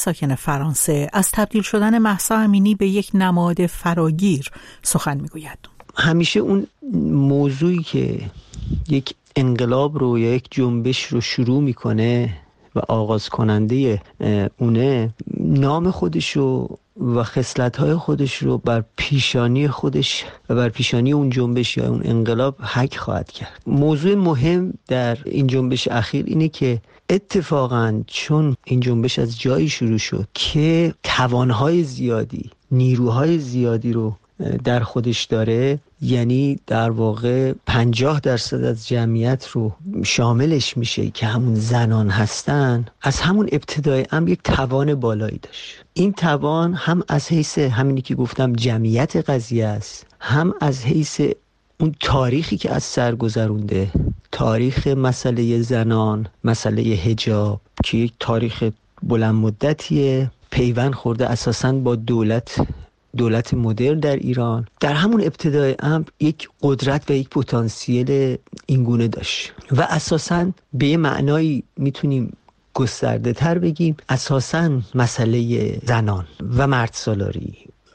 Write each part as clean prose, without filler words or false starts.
ساکن فرانسه از تبدیل شدن مهسا امینی به یک نماد فراگیر سخن میگوید. همیشه اون موضوعی که یک انقلاب رو یا یک جنبش رو شروع میکنه و آغاز کننده اونه، نام خودش رو و خصلت‌های خودش رو بر پیشانی خودش و بر پیشانی اون جنبش یا اون انقلاب حک خواهد کرد. موضوع مهم در این جنبش اخیر اینه که اتفاقاً چون این جنبش از جایی شروع شد که توانهای زیادی، نیروهای زیادی رو در خودش داره، یعنی در واقع 50% از جمعیت رو شاملش میشه که همون زنان هستن، از همون ابتدای یک توان بالایی داشت. این توان هم از حیث همینی که گفتم جمعیت قضیه است، هم از حیث اون تاریخی که از سر گذرونده، تاریخ مسئله زنان، مسئله حجاب که یک تاریخ بلند مدتیه، پیوند خورده اساساً با دولت مدرن در ایران، در همون ابتدای امر یک قدرت و یک پتانسیل اینگونه داشت و اساساً به یه معنایی میتونیم گسترده تر بگیم اساساً مسئله زنان و مرد سالاری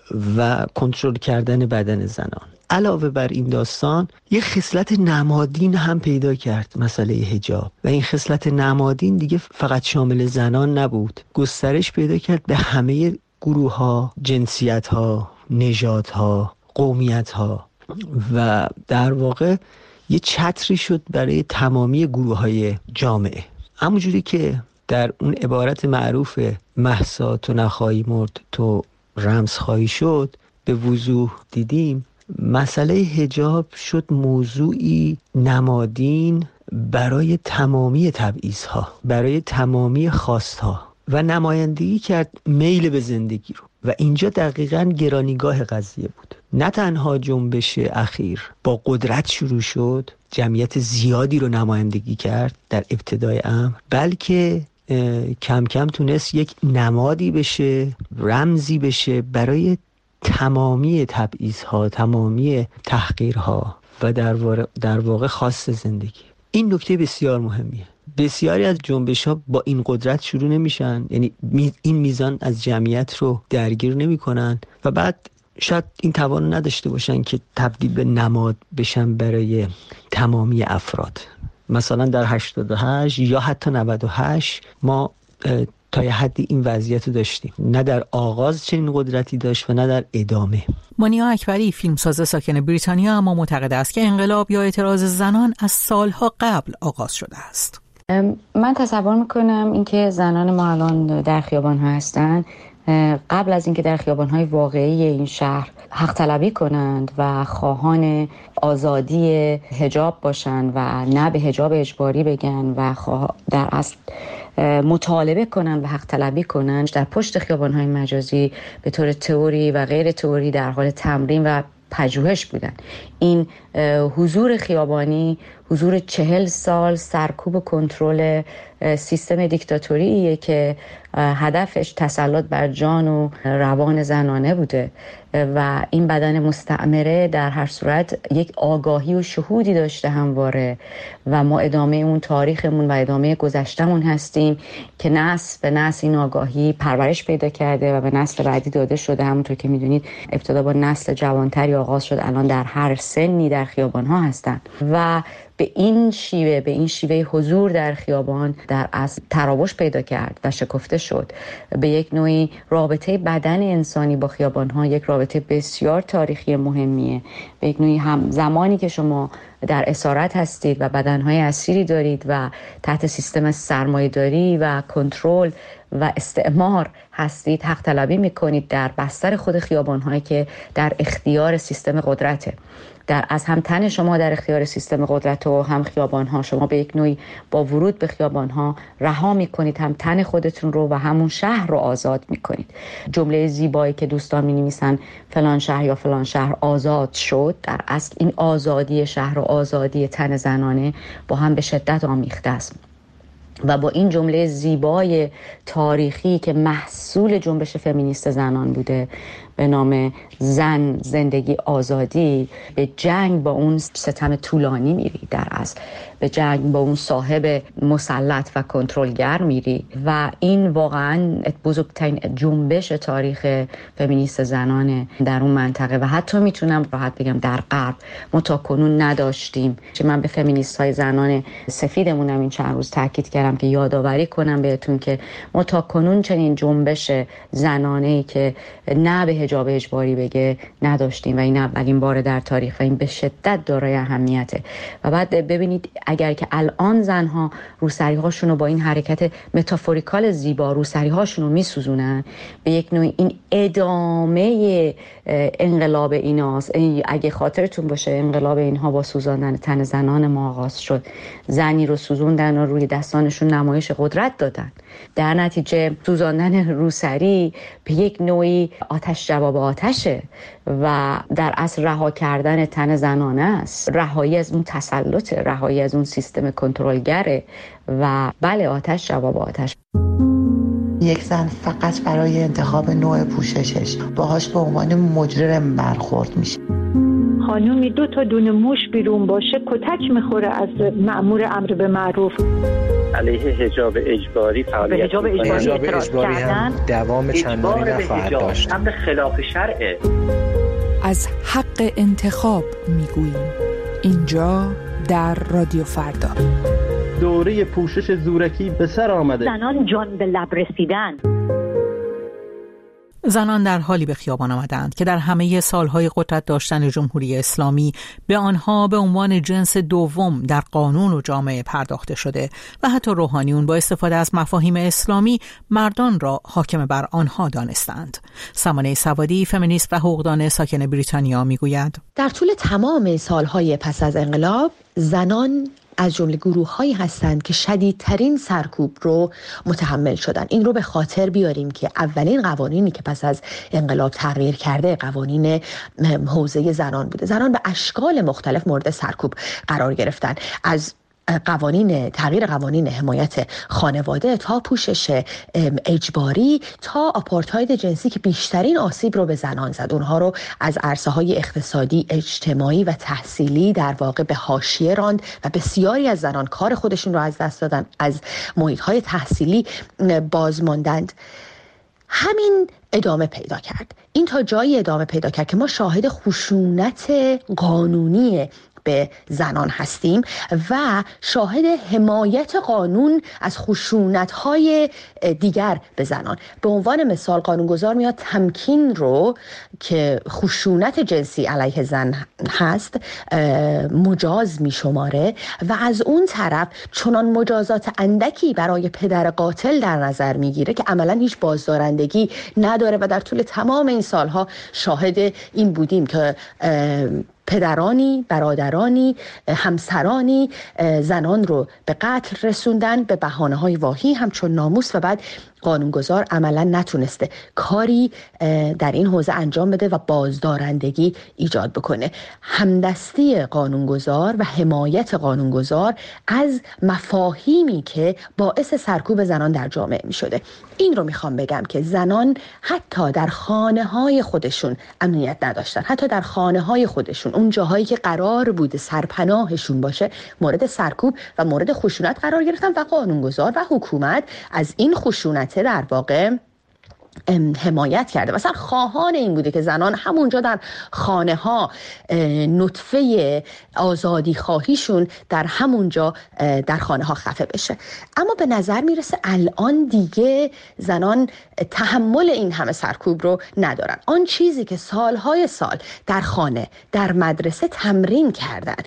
و کنترل کردن بدن زنان. علاوه بر این داستان یک خصلت نمادین هم پیدا کرد، مسئله حجاب، و این خصلت نمادین دیگه فقط شامل زنان نبود، گسترش پیدا کرد به همه گروه‌ها، جنسیت‌ها، نژادها، قومیت‌ها و در واقع یه چتری شد برای تمامی گروه‌های جامعه. همونجوری که در اون عبارت معروف مهسا تو نخواهی مرد تو رمز خواهی شد به وضوح دیدیم، مسئله حجاب شد موضوعی نمادین برای تمامی تبعیض‌ها، برای تمامی خواست‌ها و نمایندگی کرد میل به زندگی رو و اینجا دقیقاً گرانیگاه قضیه بود. نه تنها جنبش اخیر با قدرت شروع شد، جمعیت زیادی رو نمایندگی کرد در ابتدای امر، بلکه کم کم تونست یک نمادی بشه، رمزی بشه برای تمامی تبعیض‌ها، تمامی تحقیرها و در واقع خواست زندگی. این نکته بسیار مهمیه. بسیاری از جنبش‌ها با این قدرت شروع نمیشن، یعنی این میزان از جمعیت رو درگیر نمی‌کنن و بعد شاید این توان نداشته باشن که تبدیل به نماد بشن برای تمامی افراد. مثلا در 88 یا حتی 98 ما تا یه حدی این وضعیت رو داشتیم، نه در آغاز چنین قدرتی داشت و نه در ادامه. مانیا اکبری فیلمساز ساکن بریتانیا اما معتقد است که انقلاب یا اعتراض زنان از سالها قبل آغاز شده است. من تصور میکنم اینکه زنان ما الان در خیابان‌ها هستن قبل از اینکه در خیابان‌های واقعی این شهر حق طلبی کنند و خواهان آزادی حجاب باشند و نه به حجاب اجباری بگن و در اصل مطالبه کنند و حق طلبی کنند، در پشت خیابان‌های مجازی به طور تئوری و غیر تئوری در حال تمرین و پژوهش بودن. این حضور خیابانی حضور 40 سال سرکوب و کنترل سیستم دیکتاتوریه که هدفش تسلط بر جان و روان زنانه بوده و این بدن مستعمره در هر صورت یک آگاهی و شهودی داشته همواره و ما ادامه اون تاریخمون و ادامه گذشتمون هستیم که نسل به نسل این آگاهی پرورش پیدا کرده و به نسل بعدی داده شده. همونطور که میدونید ابتدا با نسل جوانتری آغاز شد، الان در هر سنی در خیابان‌ها هستن و به این شیوه حضور در خیابان در اصل تراوش پیدا کرد و شکفته شد. به یک نوعی رابطه بدن انسانی با خیابان‌ها یک رابطه بسیار تاریخی مهمیه. به یک نوعی هم زمانی که شما در اسارت هستید و بدن‌های اسیری دارید و تحت سیستم سرمایه‌داری و کنترل و استعمار هستید، حق طلبی می‌کنید در بستر خود خیابان‌هایی که در اختیار سیستم قدرته. از هم تن شما در اختیار سیستم قدرت و هم خیابان‌ها، شما به یک نوعی با ورود به خیابان‌ها رها می‌کنید هم تن خودتون رو و همون شهر رو آزاد می‌کنید. جمله زیبایی که دوستان می‌نویسن فلان شهر یا فلان شهر آزاد شد، در اصل این آزادی شهر و آزادی تن زنانه با هم به شدت آمیخته است و با این جمله زیبای تاریخی که محصول جنبش فمینیست زنان بوده به نام زن، زندگی، آزادی به جنگ با اون ستم طولانی میری، در اصل به جنگ با اون صاحب مسلط و کنترلگر میری و این واقعا بزرگترین جنبش تاریخ فمینیست زنان در اون منطقه و حتی میتونم راحت بگم در غرب ما تاکنون نداشتیم. من به فمینیست های زنان سفیدمونم این چند روز تاکید کردم که یادآوری کنم بهتون که ما تاکنون چنین جنبش زنانه‌ای که نه به حجاب اجباری بگه نداشتیم و این اولین بار در تاریخ و این به شدت دارای اهمیته. و بعد ببینید اگر که الان زنها روسری‌هاشون رو با این حرکت متافوریکال زیبا روسری‌هاشون رو میسوزونن، به یک نوع این ادامه انقلاب ایناست. اگه خاطرتون باشه انقلاب اینها با سوزاندن تن زنان ما آغاز شد. زنی رو سوزوندن و روی دستانشون نمایش قدرت دادن. در نتیجه سوزاندن روسری به یک نوعی آتش جواب آتشه و در اصل رها کردن تن زنانه است، رهایی از اون تسلطه، رهایی از اون سیستم کنترلگره و بله آتش جواب آتش. یک زن فقط برای انتخاب نوع پوششش باهاش به عنوان مجرم برخورد میشه. خانومی 2 تا دونه موش بیرون باشه کتک میخوره از مأمور امر به معروف. علیه حجاب اجباری فعالیت حجاب اجباری هم دوام چندانی نخواهد داشت. امر خلاف شرعه. از حق انتخاب میگوییم اینجا در رادیو فردا. دوره پوشش زورکی به سر آمده. زنان جان به لب رسیدن. زنان در حالی به خیابان آمدند که در همه سالهای قدرت داشتن جمهوری اسلامی به آنها به عنوان جنس دوم در قانون و جامعه پرداخته شده و حتی روحانیون با استفاده از مفاهیم اسلامی مردان را حاکم بر آنها دانستند. سمانه سوادی، فمینیست و حقوقدان ساکن بریتانیا میگوید در طول تمام سالهای پس از انقلاب زنان از جمله گروه‌هایی هستند که شدیدترین سرکوب رو متحمل شدن. این رو به خاطر بیاریم که اولین قوانینی که پس از انقلاب تغییر کرده قوانین حوزه زنان بوده. زنان به اشکال مختلف مورد سرکوب قرار گرفتن، از تغییر قوانین حمایت خانواده تا پوشش اجباری تا آپارتاید جنسی که بیشترین آسیب رو به زنان زد. اونها رو از عرصه‌های اقتصادی، اجتماعی و تحصیلی در واقع به حاشیه راند و بسیاری از زنان کار خودشون رو از دست دادن، از محیط‌های تحصیلی باز ماندند. همین ادامه پیدا کرد. این تا جایی ادامه پیدا کرد که ما شاهد خشونت قانونی به زنان هستیم و شاهد حمایت قانون از خشونت‌های دیگر به زنان. به عنوان مثال قانونگذار میاد تمکین رو که خشونت جنسی علیه زن هست مجاز میشماره و از اون طرف چنان مجازات اندکی برای پدر قاتل در نظر میگیره که عملاً هیچ بازدارندگی نداره و در طول تمام این سالها شاهد این بودیم که پدرانی، برادرانی، همسرانی زنان رو به قتل رسوندن به بهانه‌های واهی همچون ناموس و بعد قانونگذار عملا نتونسته کاری در این حوزه انجام بده و بازدارندگی ایجاد بکنه. همدستی قانونگذار و حمایت قانونگذار از مفاهیمی که باعث سرکوب زنان در جامعه می شده. این رو میخوام بگم که زنان حتی در خانه‌های خودشون امنیت نداشتن، حتی در خانه‌های خودشون اون جاهایی که قرار بوده سرپناهشون باشه مورد سرکوب و مورد خشونت قرار گرفتن و قانونگذار و حکومت از این خشونت در واقع حمایت کرده. مثلا خواهان این بوده که زنان همونجا در خانه ها نطفه آزادی خواهیشون در همونجا در خانه ها خفه بشه. اما به نظر میرسه الان دیگه زنان تحمل این همه سرکوب رو ندارن. آن چیزی که سالهای سال در خانه، در مدرسه تمرین کردن،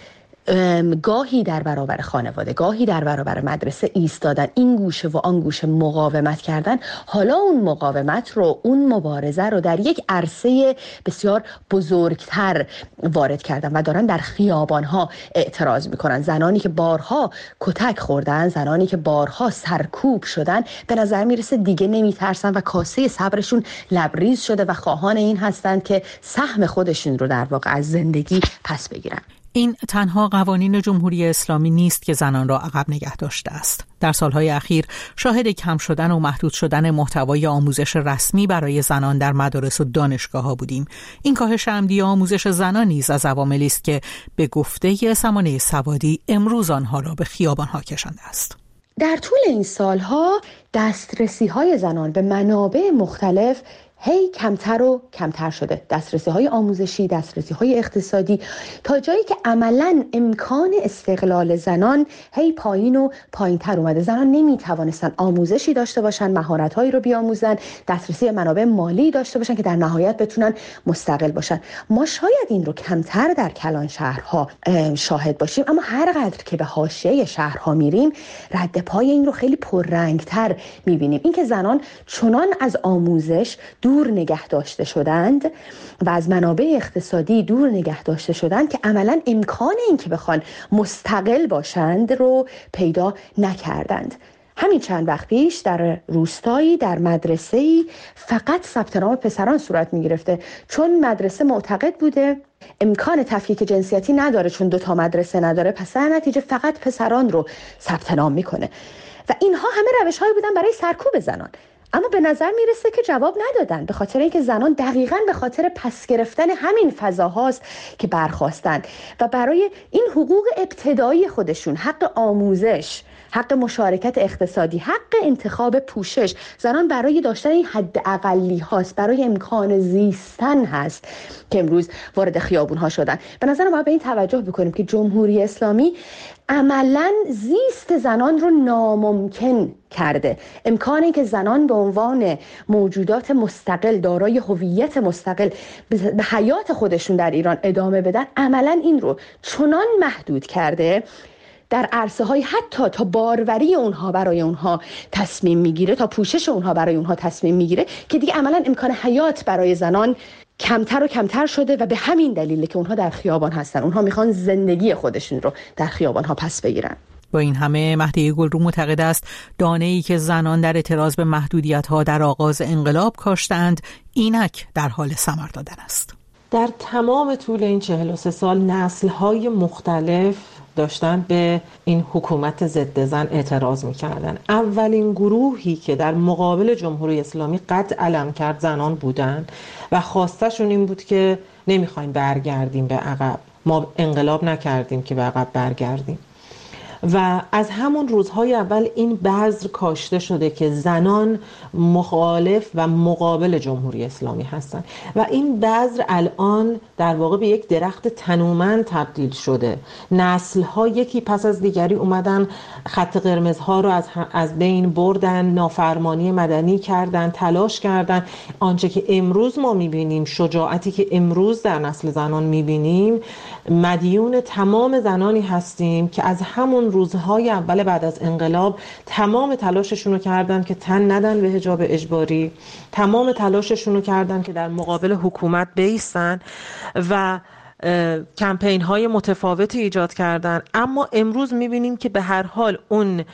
گاهی در برابر خانواده، گاهی در برابر مدرسه ایستادن، این گوشه و آن گوشه مقاومت کردن، حالا اون مقاومت رو، اون مبارزه رو در یک عرصه بسیار بزرگتر وارد کردن و دارن در خیابانها اعتراض میکنن. زنانی که بارها کتک خوردن، زنانی که بارها سرکوب شدن، به نظر میرسه دیگه نمیترسن و کاسه صبرشون لبریز شده و خواهان این هستند که سهم خودشون رو در واقع از زندگی پس بگیرن. این تنها قوانین جمهوری اسلامی نیست که زنان را عقب نگه داشته است. در سالهای اخیر شاهد کم شدن و محدود شدن محتوای آموزش رسمی برای زنان در مدارس و دانشگاه‌ها بودیم. این کاهش عمدی آموزش زنان نیز از عواملی است که به گفته سمانه سوادی امروز آنها را به خیابان‌ها کشانده است. در طول این سالها دسترسی‌های زنان به منابع مختلف هی کمتر و کمتر شده. دسترسی‌های آموزشی، دسترسی‌های اقتصادی، تا جایی که عملاً امکان استقلال زنان هی پایین و پایین‌تر اومده. زنان نمی‌توانستن آموزشی داشته باشن، مهارت‌هایی رو بیاموزن، دسترسی منابع مالی داشته باشن که در نهایت بتونن مستقل باشن. ما شاید این رو کمتر در کلان شهرها شاهد باشیم، اما هر قدر که به حاشیه شهرها میریم رد پای این رو خیلی پررنگ‌تر می‌بینیم. اینکه زنان چنان از آموزش دور نگه داشته شدند و از منابع اقتصادی دور نگه داشته شدند که عملاً امکان این که بخوان مستقل باشند رو پیدا نکردند. همین چند وقت پیش در روستایی در مدرسه‌ای فقط ثبت نام پسران صورت می‌گرفته، چون مدرسه معتقد بوده امکان تفکیک جنسیتی نداره، چون 2 مدرسه نداره، پس در نتیجه فقط پسران رو ثبت نام میکنه. و اینها همه روش‌هایی بودن برای سرکوب زنان. اما به نظر میرسه که جواب ندادن، به خاطر اینکه زنان دقیقاً به خاطر پس گرفتن همین فضاهاست که برخاستن و برای این حقوق ابتدایی خودشون، حق آموزش، حق مشارکت اقتصادی، حق انتخاب پوشش، زنان برای داشتن این حد اقلی هاست، برای امکان زیستن هست که امروز وارد خیابون ها شدن. به نظر ما به این توجه بکنیم که جمهوری اسلامی عملاً زیست زنان رو ناممکن کرده. امکانی که زنان به عنوان موجودات مستقل دارای هویت مستقل به حیات خودشون در ایران ادامه بدن، عملاً این رو چنان محدود کرده در عرصه های حتی تا باروری اونها برای اونها تصمیم میگیره، تا پوشش اونها برای اونها تصمیم میگیره، که دیگه عملاً امکان حیات برای زنان کمتر و کمتر شده و به همین دلیله که اونها در خیابان هستن. اونها میخوان زندگی خودشون رو در خیابان ها پس بگیرن. با این همه مهدی گلرو معتقد است دانه‌ای که زنان در اعتراض به محدودیت‌ها در آغاز انقلاب کاشتند اینک در حال ثمر دادن است. در تمام طول این 43 سال نسل‌های مختلف داشتن به این حکومت ضد زن اعتراض می‌کردن. اولین گروهی که در مقابل جمهوری اسلامی قد علم کرد زنان بودن و خواستشون این بود که نمی‌خوایم برگردیم به عقب، ما انقلاب نکردیم که به عقب برگردیم. و از همون روزهای اول این بذر کاشته شده که زنان مخالف و مقابل جمهوری اسلامی هستن و این بذر الان در واقع به یک درخت تنومند تبدیل شده. نسل‌ها یکی پس از دیگری اومدن خط قرمزها رو از بین بردن، نافرمانی مدنی کردن، تلاش کردن. آنچه که امروز ما می‌بینیم، شجاعتی که امروز در نسل زنان می‌بینیم، مدیون تمام زنانی هستیم که از همون روزهای اول بعد از انقلاب تمام تلاششون رو کردن که تن ندن به حجاب اجباری، تمام تلاششون رو کردن که در مقابل حکومت بایستن و کمپین های متفاوتی ایجاد کردن. اما امروز میبینیم که به هر حال اون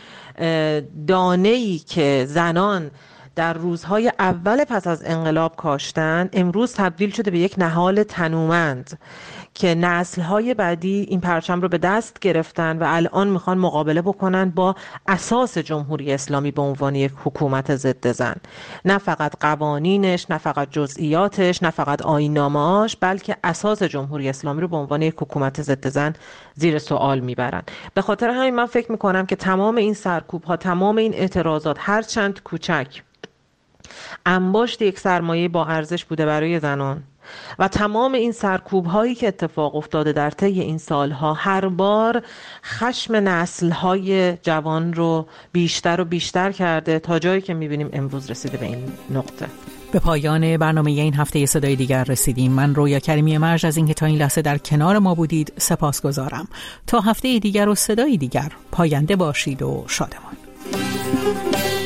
دانه‌ای که زنان در روزهای اول پس از انقلاب کاشتن امروز تبدیل شده به یک نهال تنومند که نسل‌های بعدی این پرچم رو به دست گرفتن و الان میخوان مقابله بکنن با اساس جمهوری اسلامی به عنوان یک حکومت ضد زن. نه فقط قوانینش، نه فقط جزئیاتش، نه فقط آیین‌نامه‌اش، بلکه اساس جمهوری اسلامی رو به عنوان یک حکومت ضد زن زیر سوال میبرن. به خاطر همین من فکر میکنم که تمام این سرکوب‌ها، تمام این اعتراضات، هر چند کوچک، انباشت یک سرمایه با ارزش بوده برای زنان و تمام این سرکوب هایی که اتفاق افتاده در طی این سالها هر بار خشم نسل های جوان رو بیشتر و بیشتر کرده تا جایی که میبینیم امروز رسیده به این نقطه. به پایان برنامه این هفته صدای دیگر رسیدیم. من رویا کریمی مرج از اینکه تا این لحظه در کنار ما بودید سپاسگزارم. تا هفته دیگر و صدای دیگر پاینده باشید و شادمان.